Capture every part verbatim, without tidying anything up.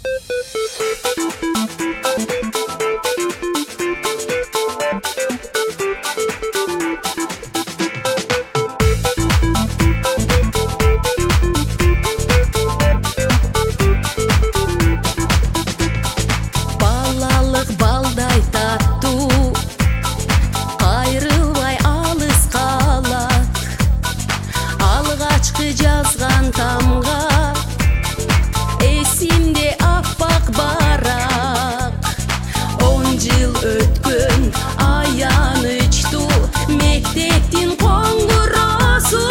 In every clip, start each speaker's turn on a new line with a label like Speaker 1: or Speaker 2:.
Speaker 1: Балдай таттуу кайрылбай алыс калат, алгачкы жазган тамга эсимде аппак барак. Он жыл өткөн аянычтуу мектептин коңгуросу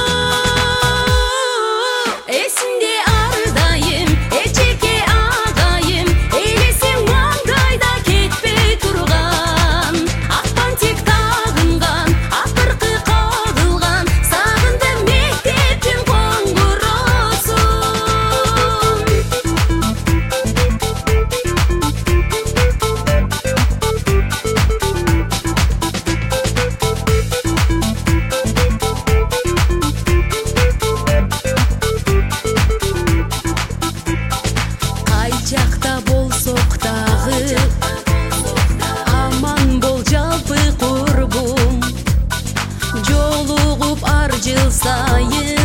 Speaker 1: эсимде ар дайым эчеке агайым элесиң маңдайда кетпей турган, ак бантик тагынган, акыркы кагылган, сагындым мектептин коңгуросун. Кай жакта болсок дагы аман бол жалпы курбум, жолугуп ар жыл сайын